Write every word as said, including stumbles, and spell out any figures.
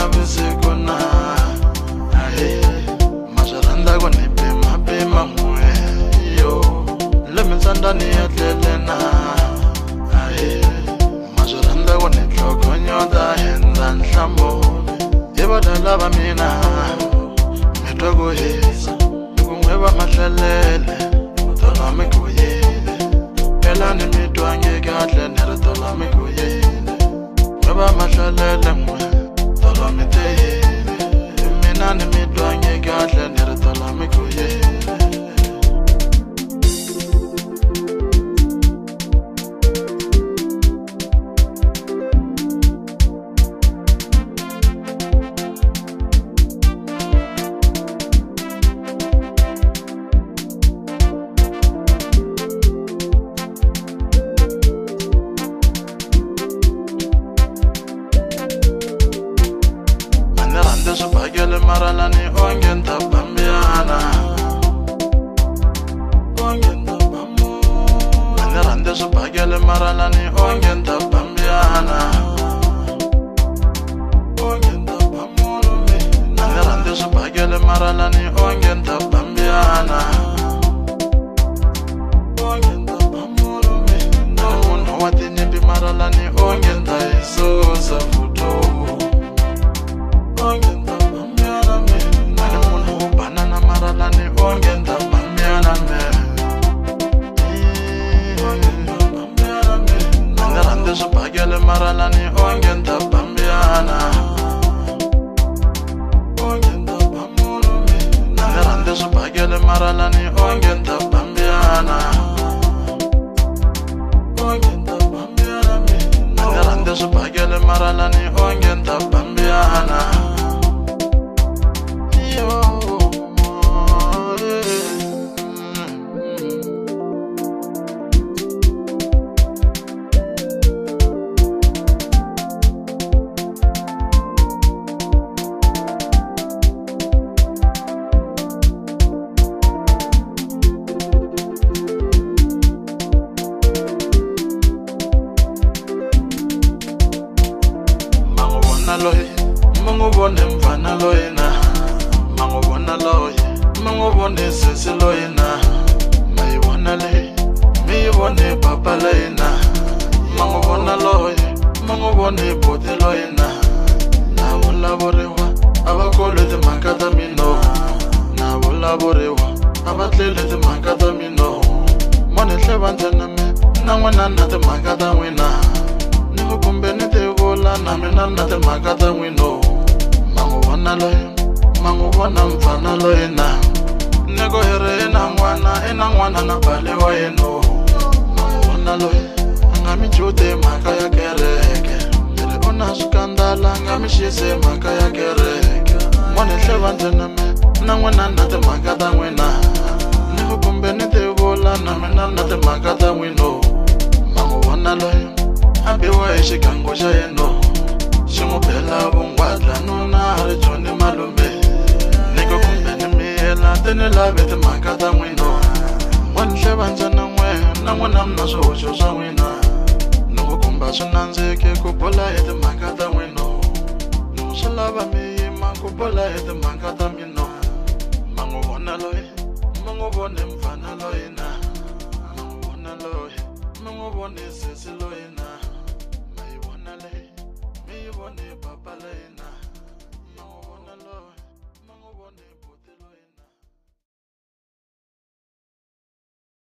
navisikuna aye masharanda kone pema pema mwe yo lemitsandani yatlelena aye masharanda kone tlokonyoda henza nhlamo yebadala bamina metwakuhisa kungweba mahlalele utola mikuyile elani mitwange kahle neritola mikuyile ngweba mahlalele mwe tola miteyile mina nimitwange kahle neritola mikuyile Supagele maralani ongenta bambiana ongenta bamu Anerande supagele maralani ongenta bambiana ongenta bamu Anerande supagele maralani ongenta bambiana ongenta bamu Namuno watini bi maralani ongenta isosa futo ongenta bambiana me namuno banana maralani ongenta bambiana me ongenta bambiana me Anerande supagele maralani ongenta bambiana ongenta bamu Anerande supagele maralani ongenta bambiana ongenta bambiana me Anerande supagele maralani ongenta bambiana loy mango bone mfana loyena mango bona loy mango bone sese loyena mai bona le mi bone papa loyena mango bona loy mango bone bote loyena na bolaborewa abakole de makata mino na bolaborewa abatlele de makata mino mone hlebantana me na ngwana na de makata wena kumbe nite vola na mina na te makata wino mango bona loye mango bona mfana loye na nego here na ngwana ena ngwana na bale wa yeno mango bona loye ngami chute makaya kereke ere ona skandala ngami shise makaya kereke mone hlebantse na me na ngwana na te makata wina nego kumbe nite vola na mina na te makata wino mango bona loye abiwa eshikango shayeno shimupela bongwadla nuna harechone malume niko kumbeni miyela tenela bete makata mwino wanhlebanja na mwe na mwana mnaso osho sa wina nuko kumba sunanzeke kupola ete makata mwino nusalaba miyima kupola ete makata mino mango bona loye mango bone mfana loye na mango bona loye mango bone sesi loye na me bone papa lena